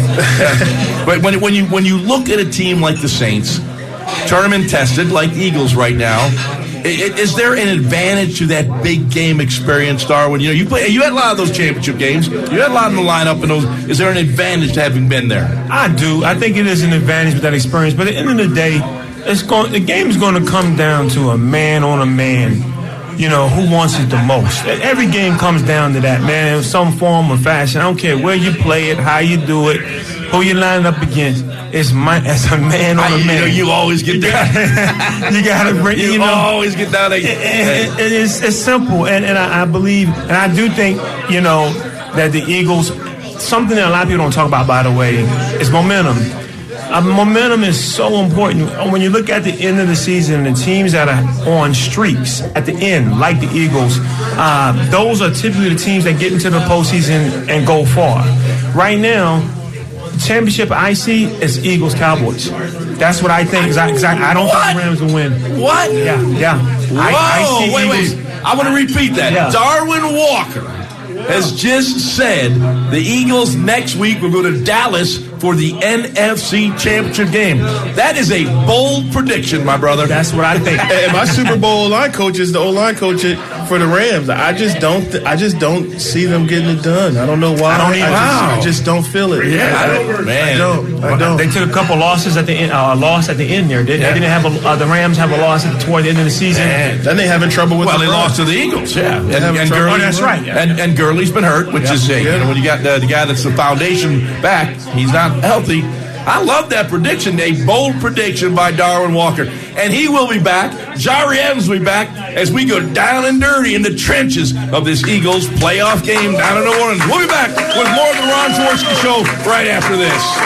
Speaker 2: But when when you when you look at a team like the Saints, tournament tested like the Eagles right now, is, is there an advantage to that big game experience, Darwin? You know, you play, you had a lot of those championship games. You had a lot in the lineup, and those. Is there an advantage to having been there?
Speaker 3: I do. I think it is an advantage with that experience. But at the end of the day, it's going. The game is going to come down to a man on a man. You know, who wants it the most? Every game comes down to that, man, in some form or fashion. I don't care where you play it, how you do it, who you line up against. It's my as a man on a man.
Speaker 2: You know, you always get down.
Speaker 3: You got to bring. You,
Speaker 2: you
Speaker 3: know,
Speaker 2: always get down. There.
Speaker 3: It, it, it, it's, it's simple, and and I, I believe, and I do think, you know, that the Eagles. Something that a lot of people don't talk about, by the way, is momentum. Uh, momentum is so important. When you look at the end of the season, the teams that are on streaks at the end, like the Eagles, uh, those are typically the teams that get into the postseason and go far. Right now, the championship I see is Eagles Cowboys. That's what I think. Cause I, cause I, I don't what? think the Rams will win.
Speaker 2: What?
Speaker 3: Yeah, yeah.
Speaker 2: Whoa!
Speaker 3: I, I see
Speaker 2: wait,
Speaker 3: Eagles.
Speaker 2: wait. I want to repeat that.
Speaker 3: Yeah.
Speaker 2: Darwin Walker has just said the Eagles next week will go to Dallas for the N F C Championship game. That is a bold prediction, my brother.
Speaker 3: That's what I think.
Speaker 14: And my Super Bowl line coach is the O-line coach for the Rams. I just don't. Th- I just don't see them getting it done. I don't know why.
Speaker 3: I don't even.
Speaker 14: I just, I just don't feel it.
Speaker 2: Yeah,
Speaker 14: I,
Speaker 2: I, man.
Speaker 14: I don't. I don't.
Speaker 3: They took a couple losses at the end. Uh, a loss at the end there. They, yeah. they didn't have a, uh, the Rams have a loss at the, toward the end of the season.
Speaker 2: Man.
Speaker 14: Then they having trouble with.
Speaker 2: Well,
Speaker 14: the
Speaker 2: they
Speaker 14: run.
Speaker 2: lost to the Eagles. Yeah, and, and, and
Speaker 3: Gurley, oh, that's right. Yeah.
Speaker 2: And, and Gurley's been hurt, which
Speaker 3: yeah.
Speaker 2: is uh, you know, when you got the, the guy that's the foundation back, he's not healthy. I love that prediction, a bold prediction by Darwin Walker. And he will be back. Jari Evans will be back as we go down and dirty in the trenches of this Eagles playoff game down in New Orleans. We'll be back with more of the Ron Jaworski Show right after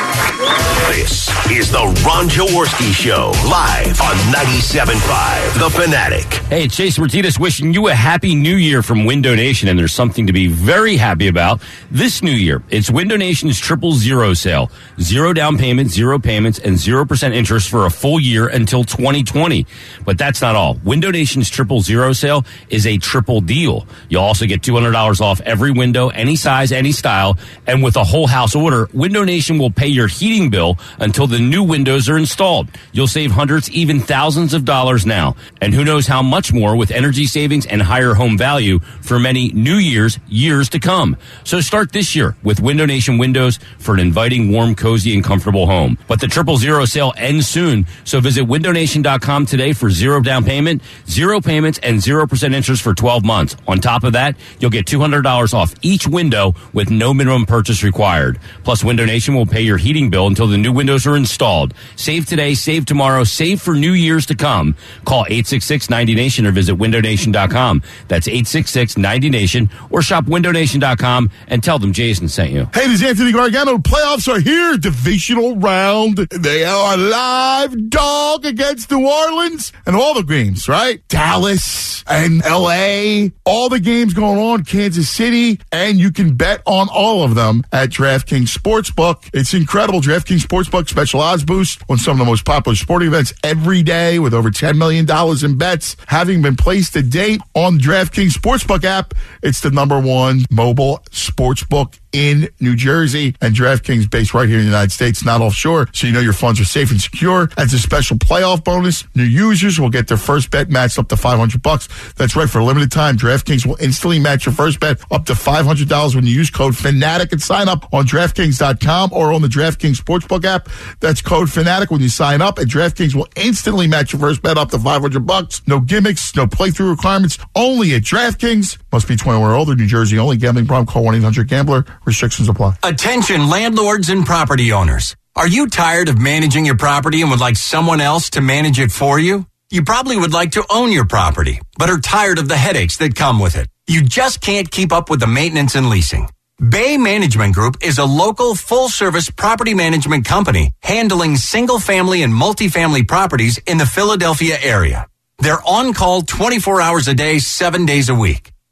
Speaker 2: this.
Speaker 1: This is the Ron Jaworski Show, live on ninety-seven point five The Fanatic.
Speaker 9: Hey, it's Chase Martinez wishing you a happy new year from Window Nation, and there's something to be very happy about this new year. It's Window Nation's Triple Zero sale. Zero down payment, zero payments, and zero percent interest for a full year until twenty twenty. But that's not all. Window Nation's Triple Zero sale is a triple deal. You'll also get two hundred dollars off every window, any size, any style, and with a whole house order, Window Nation will pay your heating bill until the new windows are installed. You'll save hundreds, even thousands of dollars now. And who knows how much more with energy savings and higher home value for many new years, years to come. So start this year with Window Nation windows for an inviting, warm, cozy, and comfortable home. But the Triple Zero sale ends soon, so visit window nation dot com today for zero down payment, zero payments, and zero percent interest for twelve months. On top of that, you'll get two hundred dollars off each window with no minimum purchase required. Plus, Window Nation will pay your heating bill until the new windows are installed. Save today, save tomorrow, save for new years to come. Call eight six six ninety nation or visit window nation dot com. That's eight six six ninety nation or shop window nation dot com and tell them Jason sent you.
Speaker 15: Hey, this is Anthony Gargano. Playoffs are here. Divisional round. They are live dog against New Orleans and all the games, right? Dallas and L A, all the games going on, Kansas City, and you can bet on all of them at DraftKings Sportsbook. It's incredible. DraftKings Sportsbook special odds boost on some of the most popular sporting events every day with over ten million dollars in bets having been placed to date on the DraftKings Sportsbook app. It's the number one mobile sportsbook in New Jersey, and DraftKings based right here in the United States, not offshore, so you know your funds are safe and secure. As a special playoff bonus, new users will get their first bet matched up to five hundred bucks. That's right, for a limited time, DraftKings will instantly match your first bet up to five hundred dollars when you use code FANATIC and sign up on DraftKings dot com or on the DraftKings Sportsbook app. That's code FANATIC when you sign up, and DraftKings will instantly match your first bet up to five hundred bucks. No gimmicks, no playthrough requirements, only at DraftKings. Must be twenty-one or older, New Jersey only. Gambling problem, call one eight hundred gambler. Restrictions apply.
Speaker 8: Attention landlords and property owners. Are you tired of managing your property and would like someone else to manage it for you? You probably would like to own your property, but are tired of the headaches that come with it. You just can't keep up with the maintenance and leasing. Bay Management Group is a local full-service property management company handling single-family and multifamily properties in the Philadelphia area. They're on call twenty-four hours a day, seven days a week.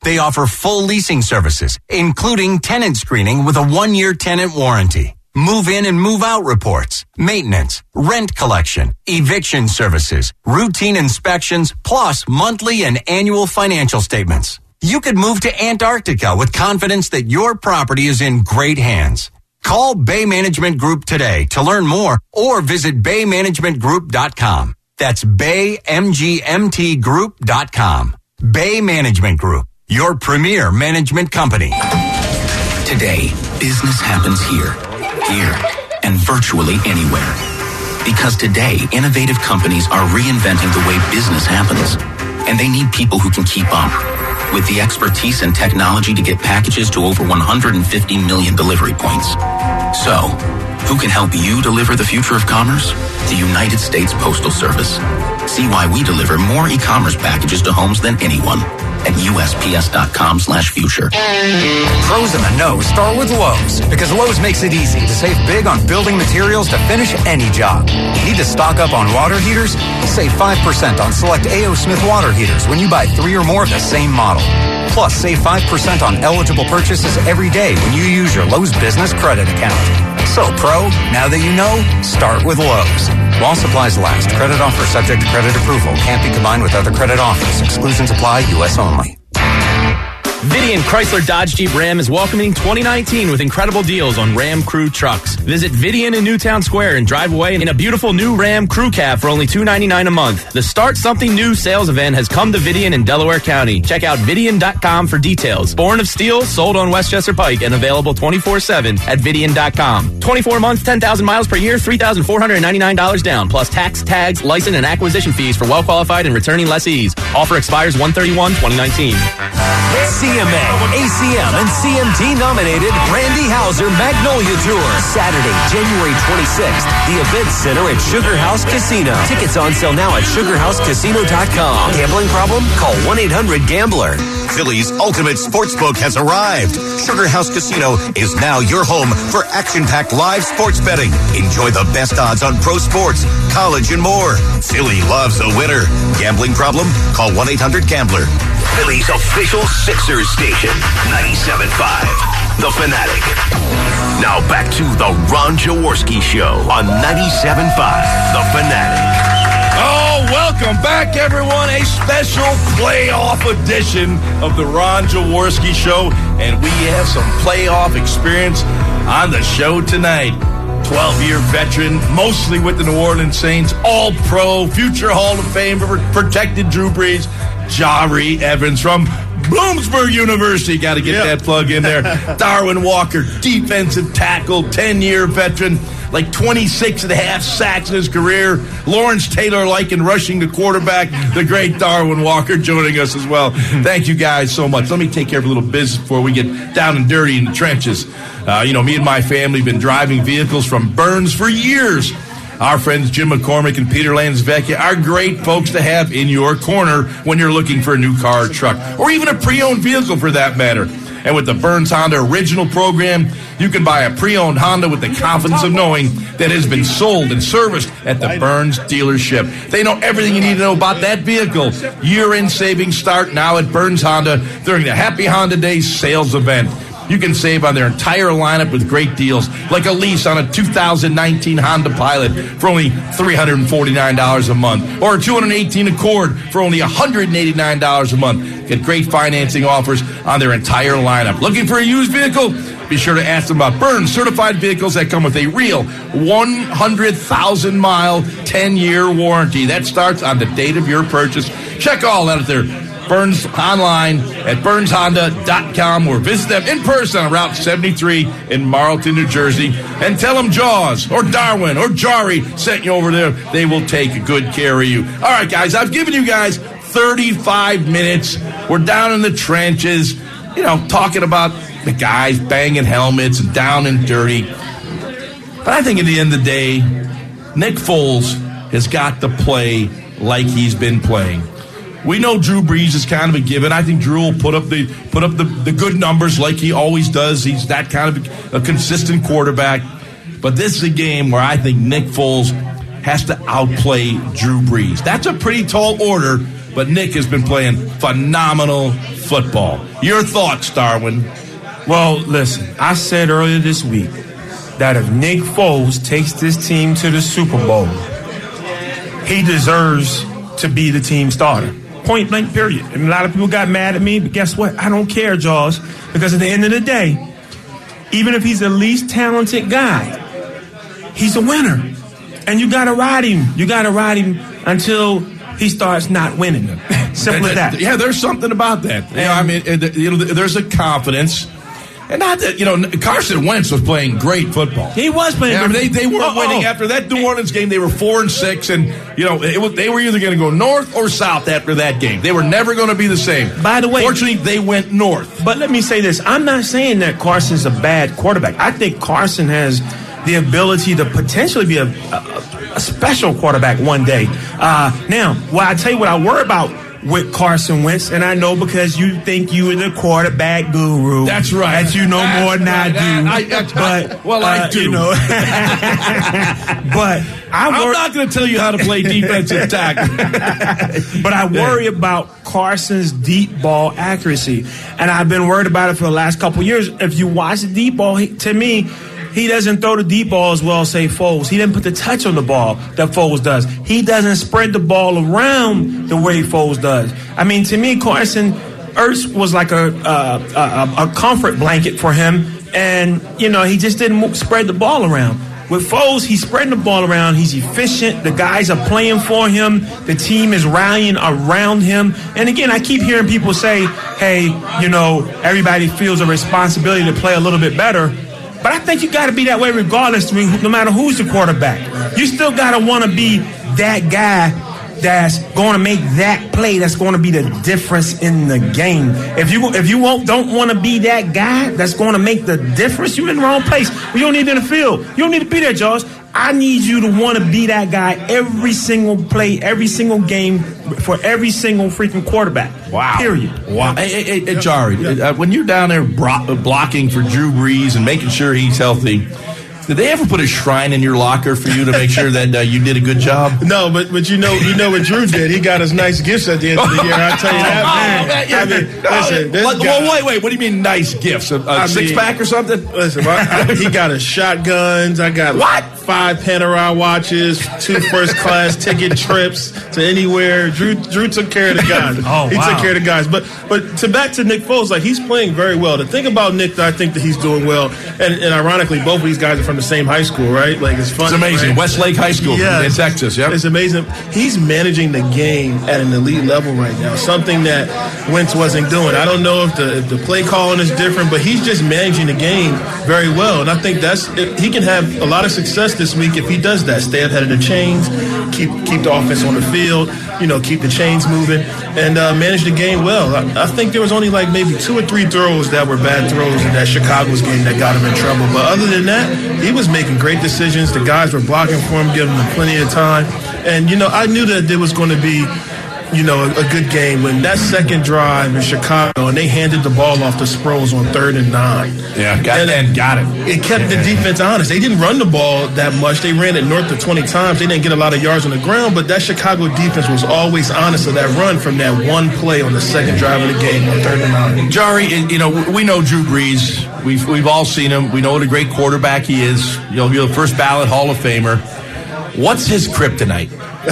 Speaker 8: They offer full leasing services, including tenant screening with a one-year tenant warranty, move-in and move-out reports, maintenance, rent collection, eviction services, routine inspections, plus monthly and annual financial statements. You could move to Antarctica with confidence that your property is in great hands. Call Bay Management Group today to learn more or visit bay management group dot com. That's bay m g m t group dot com. Bay Management Group, your premier management company.
Speaker 5: Today, business happens here, here, and virtually anywhere. Because today, innovative companies are reinventing the way business happens. And they need people who can keep up. With the expertise and technology to get packages to over one hundred fifty million delivery points. So, who can help you deliver the future of commerce? The United States Postal Service. See why we deliver more e-commerce packages to homes than anyone at U S P S dot com slash future.
Speaker 12: Pros in the know start with Lowe's, because Lowe's makes it easy to save big on building materials to finish any job. Need to stock up on water heaters? Save five percent on select A O Smith water heaters when you buy three or more of the same model. Plus, save five percent on eligible purchases every day when you use your Lowe's Business Credit account. So, Pro, now that you know, start with Lowe's. While supplies last, credit offer subject to credit approval. Can't be combined with other credit offers. Exclusions apply. U S only.
Speaker 16: Vidian Chrysler Dodge Jeep Ram is welcoming twenty nineteen with incredible deals on Ram Crew trucks. Visit Vidian in Newtown Square and drive away in a beautiful new Ram Crew Cab for only two hundred ninety-nine dollars a month. The Start Something New sales event has come to Vidian in Delaware County. Check out Vidian dot com for details. Born of Steel, sold on Westchester Pike, and available twenty-four seven at Vidian dot com. twenty-four months, ten thousand miles per year, three thousand four hundred ninety-nine dollars down, plus tax, tags, license, and acquisition fees for well-qualified and returning lessees. Offer expires one thirty-one twenty nineteen.
Speaker 17: C M A, A C M, and C M T nominated Randy Hauser Magnolia Tour. Saturday, January twenty-sixth. The Event Center at Sugar House Casino. Tickets on sale now at sugar house casino dot com. Gambling problem? Call one eight hundred gambler.
Speaker 1: Philly's ultimate sportsbook has arrived. Sugar House Casino is now your home for action-packed live sports betting. Enjoy the best odds on pro sports, college, and more. Philly loves a winner. Gambling problem? Call one eight hundred gambler. Philly's official Sixers station, ninety-seven point five, The Fanatic. Now back to the Ron Jaworski Show on ninety-seven point five, The Fanatic.
Speaker 2: Oh, welcome back, everyone. A special playoff edition of the Ron Jaworski Show. And we have some playoff experience on the show tonight. twelve-year veteran, mostly with the New Orleans Saints, all-pro, future Hall of Famer, protected Drew Brees, Jari Evans from Bloomsburg University. Got to get yep. that plug in there. Darwin Walker, defensive tackle, ten-year veteran, like twenty-six and a half sacks in his career. Lawrence Taylor-like in rushing the quarterback. The great Darwin Walker joining us as well. Thank you guys so much. Let me take care of a little business before we get down and dirty in the trenches. Uh, you know, me and my family have been driving vehicles from Burns for years. Our friends Jim McCormick and Peter Lansvecchia are great folks to have in your corner when you're looking for a new car or truck, or even a pre-owned vehicle for that matter. And with the Burns Honda Original program, you can buy a pre-owned Honda with the confidence of knowing that it has been sold and serviced at the Burns dealership. They know everything you need to know about that vehicle. Year-end savings start now at Burns Honda during the Happy Honda Days sales event. You can save on their entire lineup with great deals, like a lease on a two thousand nineteen Honda Pilot for only three hundred forty-nine dollars a month, or a two thousand eighteen Accord for only one hundred eighty-nine dollars a month. Get great financing offers on their entire lineup. Looking for a used vehicle? Be sure to ask them about Burns certified vehicles that come with a real one hundred thousand mile, ten-year warranty. That starts on the date of your purchase. Check all out at their Burns online at burns honda dot com, or visit them in person on Route seventy-three in Marlton, New Jersey, and tell them Jaws or Darwin or Jari sent you over there. They will take good care of you. All right, guys, I've given you guys thirty-five minutes. We're down in the trenches, you know, talking about the guys banging helmets and down and dirty. But I think at the end of the day, Nick Foles has got to play like he's been playing. We know Drew Brees is kind of a given. I think Drew will put up the put up the, the good numbers like he always does. He's that kind of a, a consistent quarterback. But this is a game where I think Nick Foles has to outplay Drew Brees. That's a pretty tall order, but Nick has been playing phenomenal football. Your thoughts, Darwin?
Speaker 3: Well, listen, I said earlier this week that if Nick Foles takes this team to the Super Bowl, he deserves to be the team starter. Point blank, period. And a lot of people got mad at me, but guess what? I don't care, Jaws, because at the end of the day, even if he's the least talented guy, he's a winner. And you got to ride him. You got to ride him until he starts not winning them. Simple as that.
Speaker 2: Yeah, there's something about that. You know, I mean, you know, there's a confidence. And not that, you know, Carson Wentz was playing great football.
Speaker 3: He was playing
Speaker 2: yeah,
Speaker 3: great.
Speaker 2: They, they weren't
Speaker 3: oh,
Speaker 2: winning.
Speaker 3: Oh.
Speaker 2: After that New Orleans game, they were four and six, and, you know, it was, they were either going to go north or south after that game. They were never going to be the same.
Speaker 3: By the way,
Speaker 2: fortunately, they went north.
Speaker 3: But let me say this. I'm not saying that Carson's a bad quarterback. I think Carson has the ability to potentially be a, a, a special quarterback one day. Uh, now, well, I tell you what I worry about with Carson Wentz, and I know because you think you are the quarterback guru.
Speaker 2: That's right.
Speaker 3: That you know
Speaker 2: that's
Speaker 3: more than
Speaker 2: right.
Speaker 3: I do.
Speaker 2: I, I,
Speaker 3: but
Speaker 2: well,
Speaker 3: uh,
Speaker 2: I do.
Speaker 3: You know. But I
Speaker 2: I'm
Speaker 3: wor-
Speaker 2: not going to tell you how to play defensive tackle.
Speaker 3: But I worry about Carson's deep ball accuracy, and I've been worried about it for the last couple of years. If you watch the deep ball, he, to me, he doesn't throw the deep ball as well, say Foles. He didn't put the touch on the ball that Foles does. He doesn't spread the ball around the way Foles does. I mean, to me, Carson Ertz was like a, a, a, a comfort blanket for him, and, you know, he just didn't spread the ball around. With Foles, he's spreading the ball around. He's efficient. The guys are playing for him. The team is rallying around him. And again, I keep hearing people say, hey, you know, everybody feels a responsibility to play a little bit better. But I think you got to be that way regardless, no matter who's the quarterback. You still got to want to be that guy that's going to make that play that's going to be the difference in the game. If you if you won't, don't want to be that guy that's going to make the difference, you're in the wrong place. You don't need to in the field. You don't need to be there, Jaws. I need you to want to be that guy every single play, every single game, for every single freaking quarterback.
Speaker 2: Wow.
Speaker 3: Period.
Speaker 2: Wow. Hey, hey, hey, hey Jari, yeah. uh, when you're down there bro- blocking for Drew Brees and making sure he's healthy, did they ever put a shrine in your locker for you to make sure that uh, you did a good job?
Speaker 14: No, but but you know you know what Drew did. He got us nice gifts at the end of the year. I'll tell you that, man.
Speaker 2: Oh, man, yeah.
Speaker 14: I mean, listen, this
Speaker 2: well,
Speaker 14: guy,
Speaker 2: well, wait, wait. What do you mean nice gifts? A, a six mean, pack or something?
Speaker 14: Listen, I, I, he got us shotguns. I got
Speaker 2: what?
Speaker 14: Five Panerai watches, two first class ticket trips to anywhere. Drew Drew took care of the guys.
Speaker 3: oh,
Speaker 14: he
Speaker 3: wow.
Speaker 14: took care of the guys. But but to back to Nick Foles, like he's playing very well. The thing about Nick that I think that he's doing well, and, and ironically, both of these guys are from the same high school, right? Like it's fun.
Speaker 2: It's amazing.
Speaker 14: Right?
Speaker 2: Westlake High School
Speaker 14: yeah,
Speaker 2: in Texas. Yep.
Speaker 14: It's amazing. He's managing the game at an elite level right now. Something that Wentz wasn't doing. I don't know if the if the play calling is different, but he's just managing the game very well. And I think that's he can have a lot of success this week if he does that. Stay ahead of the chains, keep keep the offense on the field, you know, keep the chains moving, and uh, manage the game well. I, I think there was only like maybe two or three throws that were bad throws in that Chicago's game that got him in trouble. But other than that, he was making great decisions. The guys were blocking for him, giving him plenty of time. And, you know, I knew that there was going to be, you know, a, a good game when that second drive in Chicago and they handed the ball off to Sproles on third and nine.
Speaker 2: Yeah, got, and, and got it.
Speaker 14: It kept the defense honest. They didn't run the ball that much. They ran it north of twenty times. They didn't get a lot of yards on the ground, but that Chicago defense was always honest of that run from that one play on the second drive of the game on third and nine.
Speaker 2: Jari, you know, we know Drew Brees. We've, we've all seen him. We know what a great quarterback he is. You know, he's a first ballot Hall of Famer. What's his kryptonite?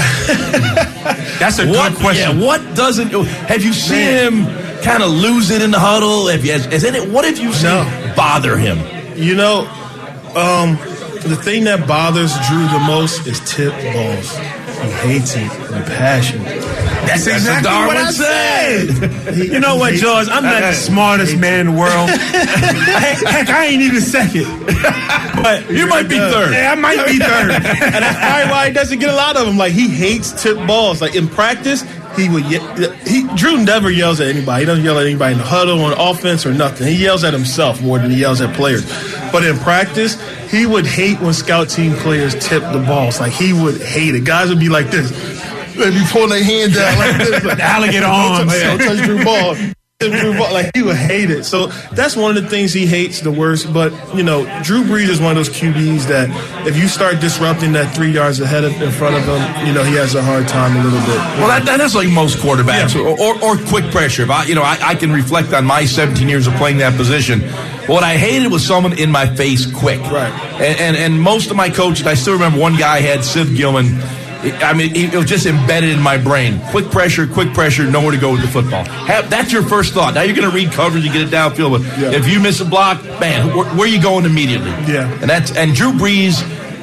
Speaker 3: That's a
Speaker 2: what,
Speaker 3: good question.
Speaker 2: Yeah, what doesn't? Have you seen Man. him kind of lose it in the huddle? Have you, has, has any, what have you seen no. bother him?
Speaker 14: You know, um, the thing that bothers Drew the most is tip balls. He hates it with passion.
Speaker 3: That's exactly what I said. You know what, George? I'm not the smartest man in the world. heck, heck, I ain't even second. But
Speaker 2: you might be third.
Speaker 14: Yeah, I might be third. And that's probably why he doesn't get a lot of them. Like, he hates tip balls. Like, in practice, he would. Ye- he Drew never yells at anybody. He doesn't yell at anybody in the huddle, on offense, or nothing. He yells at himself more than he yells at players. But in practice, he would hate when scout team players tip the balls. Like, he would hate it. Guys would be like this. They'd be pulling their hand down like this. Like,
Speaker 3: alligator arms.
Speaker 14: Don't touch Drew ball. Drew ball. Like, he would hate it. So that's one of the things he hates the worst. But, you know, Drew Brees is one of those Q Bs that if you start disrupting that three yards ahead of in front of him, you know, he has a hard time a little bit.
Speaker 2: Well, that, that, that's like most quarterbacks, yeah. or, or or quick pressure. If I, you know, I, I can reflect on my seventeen years of playing that position. What I hated was someone in my face quick.
Speaker 14: Right.
Speaker 2: And, and, and most of my coaches, I still remember one guy had Sid Gilman. I mean, it was just embedded in my brain. Quick pressure, quick pressure, nowhere to go with the football. Have, that's your first thought. Now you're going to read coverage and get it downfield. But yeah. if you miss a block, man, where, where are you going immediately?
Speaker 14: Yeah.
Speaker 2: And that's and Drew Brees,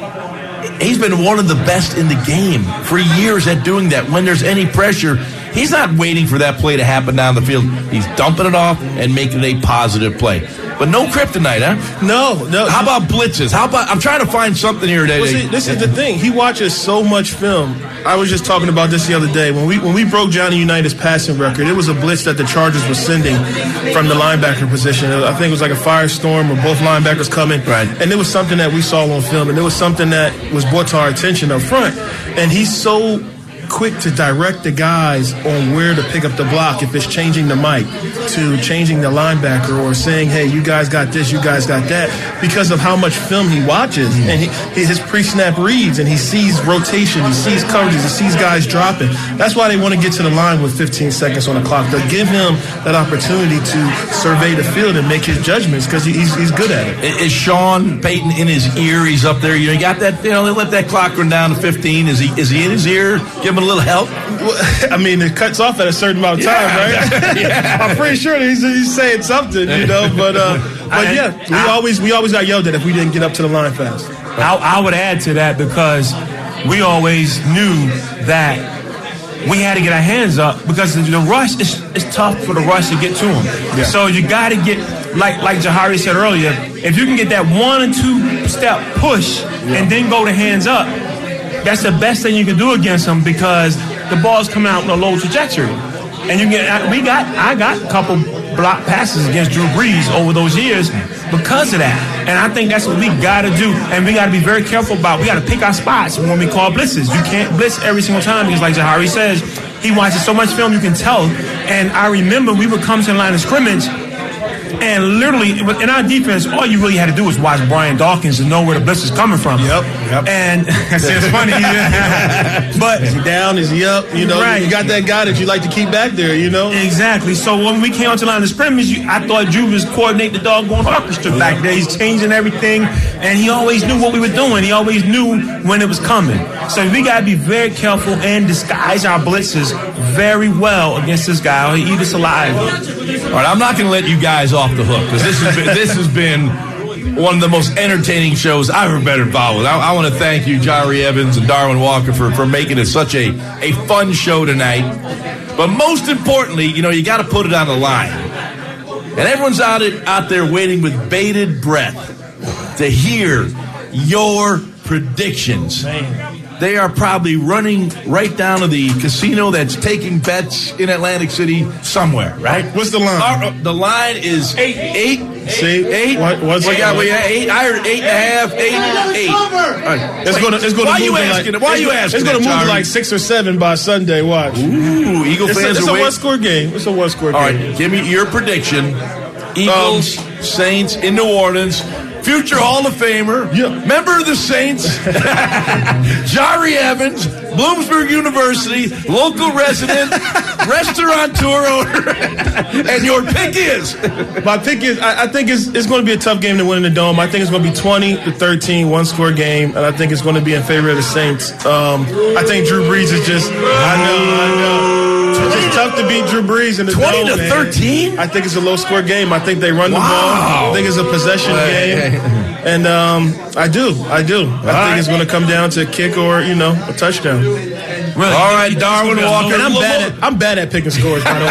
Speaker 2: he's been one of the best in the game for years at doing that. When there's any pressure, he's not waiting for that play to happen down the field. He's dumping it off and making it a positive play. But no kryptonite, huh?
Speaker 14: No, no.
Speaker 2: How about blitzes? How about? I'm trying to find something here today.
Speaker 14: Well, see, this is the thing. He watches so much film. I was just talking about this the other day. When we when we broke Johnny Unitas' passing record, it was a blitz that the Chargers were sending from the linebacker position. I think it was like a firestorm where both linebackers coming.
Speaker 2: Right.
Speaker 14: And it was something that we saw on film, and it was something that was brought to our attention up front. And he's so quick to direct the guys on where to pick up the block, if it's changing the mic to changing the linebacker or saying, hey, you guys got this, you guys got that, because of how much film he watches and he, his pre-snap reads, and he sees rotation, he sees coverages, he sees guys dropping. That's why they want to get to the line with fifteen seconds on the clock, to give him that opportunity to survey the field and make his judgments, because he's, he's good at it.
Speaker 2: Is Sean Payton in his ear? He's up there. You know, you got that, you know, they let that clock run down to fifteen. Is he is he in his ear? Give him a little help?
Speaker 14: Well, I mean, it cuts off at a certain amount of time,
Speaker 2: yeah.
Speaker 14: right?
Speaker 2: Yeah.
Speaker 14: I'm pretty sure he's, he's saying something, you know. But uh, but yeah, we I, always we always got yelled at if we didn't get up to the line fast.
Speaker 3: I, I would add to that, because we always knew that we had to get our hands up, because the, the rush is it's tough for the rush to get to him.
Speaker 14: Yeah.
Speaker 3: So you got to get, like like Jahari said earlier, if you can get that one or two step push yeah. and then go to hands up, that's the best thing you can do against them, because the ball's coming out with a low trajectory. And you get, we got, I got a couple block passes against Drew Brees over those years because of that. And I think that's what we got to do. And we got to be very careful about, we got to pick our spots when we call blitzes. You can't blitz every single time, because like Jahari says, he watches so much film, you can tell. And I remember we would come to the line of scrimmage, and literally, in our defense, all you really had to do was watch Brian Dawkins to know where the blitz is coming from.
Speaker 14: Yep. yep.
Speaker 3: And it's funny. But
Speaker 14: is he down? Is he up? You know,
Speaker 3: right.
Speaker 14: you got that guy that you like to keep back there, you know?
Speaker 3: Exactly. So when we came onto the line of scrimmage, you, I thought Drew was coordinating the doggone orchestra back there. He's changing everything, and he always knew what we were doing. He always knew when it was coming. So we got to be very careful and disguise our blitzes very well against this guy, or he eat us alive.
Speaker 2: All right, I'm not going to let you guys off the hook, because this has been, this has been one of the most entertaining shows I've ever been involved with. I, I want to thank you, Jahari Evans and Darwin Walker, for, for making it such a, a fun show tonight. But most importantly, you know, you got to put it on the line. And everyone's out, it, out there waiting with bated breath to hear your predictions.
Speaker 14: Man.
Speaker 2: They are probably running right down to the casino that's taking bets in Atlantic City somewhere, right?
Speaker 14: What's the line?
Speaker 2: Our, uh, the line is eight. Eight?
Speaker 14: See?
Speaker 2: Eight?
Speaker 14: What, what's
Speaker 2: we got, we got eight. I heard eight and a half, eight, eight. All right.
Speaker 14: It's going to it's going
Speaker 2: Why
Speaker 14: to
Speaker 2: you
Speaker 14: move
Speaker 2: asking?
Speaker 14: like,
Speaker 2: Why are you asking?
Speaker 14: It's going to
Speaker 2: that,
Speaker 14: move
Speaker 2: Jahari?
Speaker 14: like six or seven by Sunday. Watch.
Speaker 2: Ooh, Eagle
Speaker 14: it's
Speaker 2: fans
Speaker 14: a, it's
Speaker 2: are
Speaker 14: a
Speaker 2: waiting.
Speaker 14: one-score game. It's a one-score
Speaker 2: All
Speaker 14: game.
Speaker 2: right, give me your prediction. Eagles, um, Saints in New Orleans. Future Hall of Famer,
Speaker 14: yeah.
Speaker 2: member of the Saints, Jahari Evans, Bloomsburg University, local resident, restaurateur owner, and your pick is?
Speaker 14: My pick is, I, I think it's, it's going to be a tough game to win in the Dome. I think it's going to be twenty to thirteen, one-score game, and I think it's going to be in favor of the Saints. Um, I think Drew Brees is just, I know, I know. It's just tough to beat Drew Brees in the
Speaker 2: twenty
Speaker 14: Dome,
Speaker 2: to thirteen?
Speaker 14: I think it's a low-score game. I think they run the
Speaker 2: Wow.
Speaker 14: ball. I think it's a possession game. And um, I do, I do. I
Speaker 2: All
Speaker 14: think
Speaker 2: right.
Speaker 14: it's going to come down to a kick or, you know, a touchdown.
Speaker 3: Really?
Speaker 2: All right, Darwin Walker.
Speaker 14: And I'm bad at I'm bad at picking scores, by the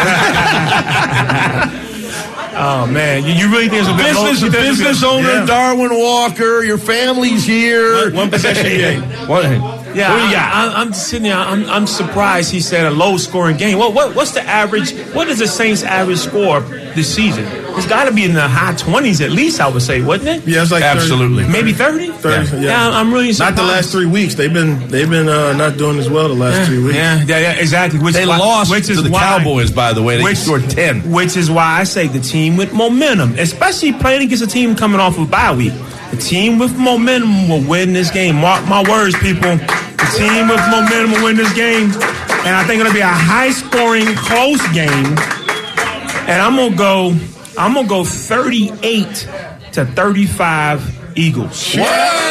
Speaker 14: way.
Speaker 3: Oh man, you, you really think it's a
Speaker 2: business,
Speaker 3: low,
Speaker 2: business owner,
Speaker 3: yeah.
Speaker 2: Darwin Walker. Your family's here.
Speaker 14: One, one possession game.
Speaker 2: What?
Speaker 3: Yeah,
Speaker 2: What do you got?
Speaker 3: I, I'm just sitting there. I'm, I'm surprised he said a low-scoring game. What, what what's the average? What is the Saints' average score this season. It's got to be in the high twenties at least, I would say, wouldn't it?
Speaker 14: Yeah, it's like
Speaker 2: absolutely,
Speaker 14: thirty,
Speaker 3: maybe thirty.
Speaker 14: thirty yeah.
Speaker 3: yeah. I'm really surprised.
Speaker 14: Not the last three weeks. They've been they've been uh, not doing as well the last
Speaker 3: yeah,
Speaker 14: three weeks.
Speaker 3: Yeah, yeah, yeah, exactly. Which
Speaker 2: they
Speaker 3: is why,
Speaker 2: lost
Speaker 3: which is
Speaker 2: to the
Speaker 3: why,
Speaker 2: Cowboys, by the way. They
Speaker 3: which,
Speaker 2: scored ten.
Speaker 3: Which is why I say the team with momentum, especially playing against a team coming off of bye week. The team with momentum will win this game. Mark my words, people. The team with momentum will win this game. And I think it'll be a high-scoring, close game. And I'm gonna go. I'm gonna go thirty-eight to thirty-five Eagles.
Speaker 2: Shootout!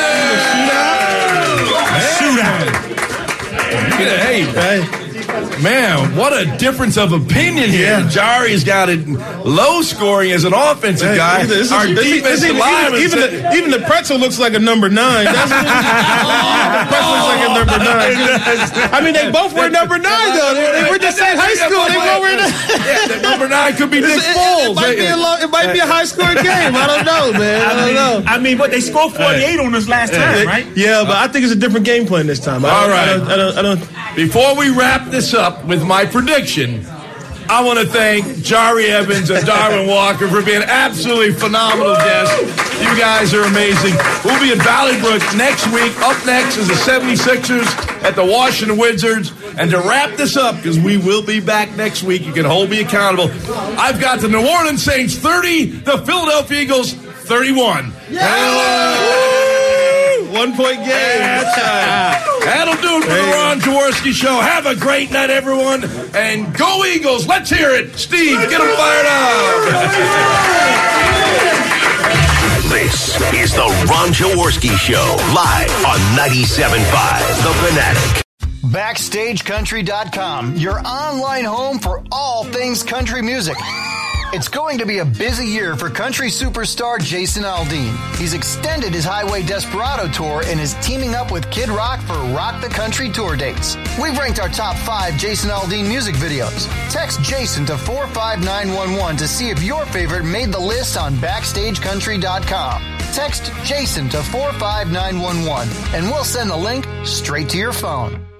Speaker 2: Shootout! Hey, hey. Man, what a difference of opinion here. Yeah. Jari's got it low scoring as an offensive hey, guy.
Speaker 14: This is,
Speaker 2: Our
Speaker 14: this
Speaker 2: defensive
Speaker 14: even,
Speaker 2: line
Speaker 14: even, even, the, even the pretzel looks like a number nine. That's what the pretzel looks like a number nine. I mean, they both were number nine, though. They, they were just in high school. They both were
Speaker 2: yeah, the number nine could be Nick Foles.
Speaker 14: It, it, might be a low, it might be a high-scoring game. I don't know, man. I don't
Speaker 3: I mean,
Speaker 14: know.
Speaker 3: I mean, but they scored forty-eight on us last time, right?
Speaker 14: Yeah, but I think it's a different game plan this time.
Speaker 2: All right.
Speaker 14: I don't, I don't, I don't,
Speaker 2: Before we wrap this up with my prediction, I want to thank Jari Evans and Darwin Walker for being absolutely phenomenal guests. You guys are amazing. We'll be in Valley Brook next week. Up next is the seventy-sixers at the Washington Wizards. And to wrap this up, because we will be back next week, you can hold me accountable. I've got the New Orleans Saints thirty, the Philadelphia Eagles thirty-one.
Speaker 14: Yeah! One point game.
Speaker 2: That's right. That'll do it for the Ron Jaworski Show. Have a great night, everyone. And go Eagles. Let's hear it. Steve, get them fired up.
Speaker 1: This is the Ron Jaworski Show, live on ninety-seven point five The Fanatic.
Speaker 18: Backstage Country dot com, your online home for all things country music. It's going to be a busy year for country superstar Jason Aldean. He's extended his Highway Desperado tour and is teaming up with Kid Rock for Rock the Country tour dates. We've ranked our top five Jason Aldean music videos. Text Jason to four five nine one one to see if your favorite made the list on Backstage Country dot com. Text Jason to four five nine one one and we'll send the link straight to your phone.